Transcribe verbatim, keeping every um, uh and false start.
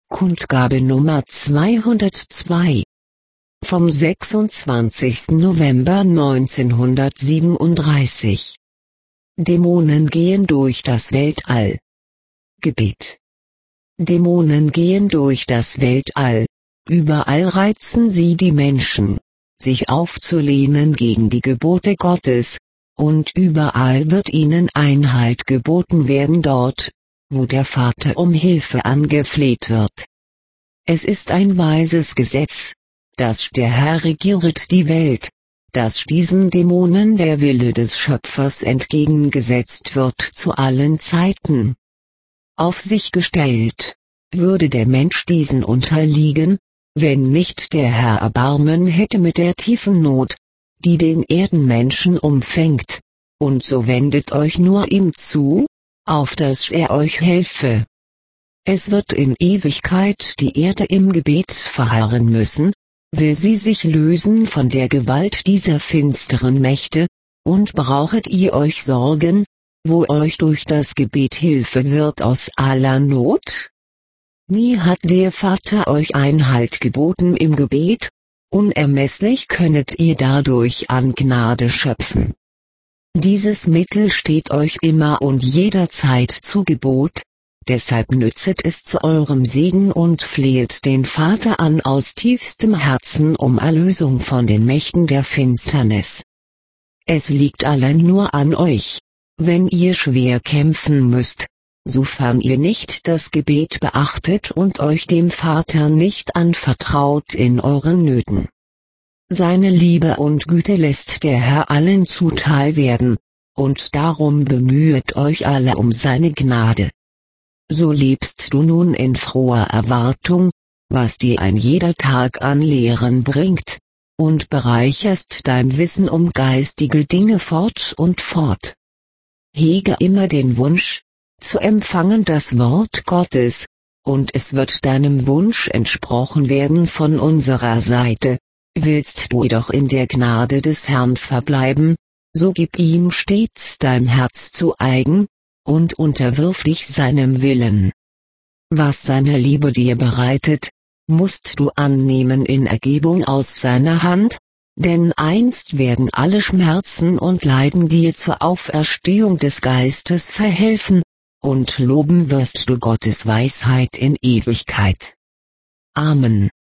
Kundgabe Nummer zweihundertzwei. Vom sechsundzwanzigsten November neunzehnhundertsiebenunddreißig. Dämonen gehen durch das Weltall. Gebet. Dämonen gehen durch das Weltall. Überall reizen sie die Menschen, sich aufzulehnen gegen die Gebote Gottes, und überall wird ihnen Einhalt geboten werden dort, wo der Vater um Hilfe angefleht wird. Es ist ein weises Gesetz, dass der Herr regiert die Welt, dass diesen Dämonen der Wille des Schöpfers entgegengesetzt wird zu allen Zeiten. Auf sich gestellt, würde der Mensch diesen unterliegen, wenn nicht der Herr Erbarmen hätte mit der tiefen Not, die den Erdenmenschen umfängt, und so wendet euch nur ihm zu, auf dass er euch helfe. Es wird in Ewigkeit die Erde im Gebet verharren müssen, will sie sich lösen von der Gewalt dieser finsteren Mächte, und brauchet ihr euch sorgen, wo euch durch das Gebet Hilfe wird aus aller Not? Nie hat der Vater euch Einhalt geboten im Gebet, unermesslich könnet ihr dadurch an Gnade schöpfen. Dieses Mittel steht euch immer und jederzeit zu Gebot, deshalb nützet es zu eurem Segen und flehet den Vater an aus tiefstem Herzen um Erlösung von den Mächten der Finsternis. Es liegt allein nur an euch, wenn ihr schwer kämpfen müsst, sofern ihr nicht das Gebet beachtet und euch dem Vater nicht anvertraut in euren Nöten. Seine Liebe und Güte lässt der Herr allen zuteil werden, und darum bemühet euch alle um seine Gnade. So lebst du nun in froher Erwartung, was dir ein jeder Tag an Lehren bringt, und bereicherst dein Wissen um geistige Dinge fort und fort. Hege immer den Wunsch, zu empfangen das Wort Gottes, und es wird deinem Wunsch entsprochen werden von unserer Seite. Willst du jedoch in der Gnade des Herrn verbleiben, so gib ihm stets dein Herz zu eigen, und unterwirf dich seinem Willen. Was seine Liebe dir bereitet, musst du annehmen in Ergebung aus seiner Hand, denn einst werden alle Schmerzen und Leiden dir zur Auferstehung des Geistes verhelfen, und loben wirst du Gottes Weisheit in Ewigkeit. Amen.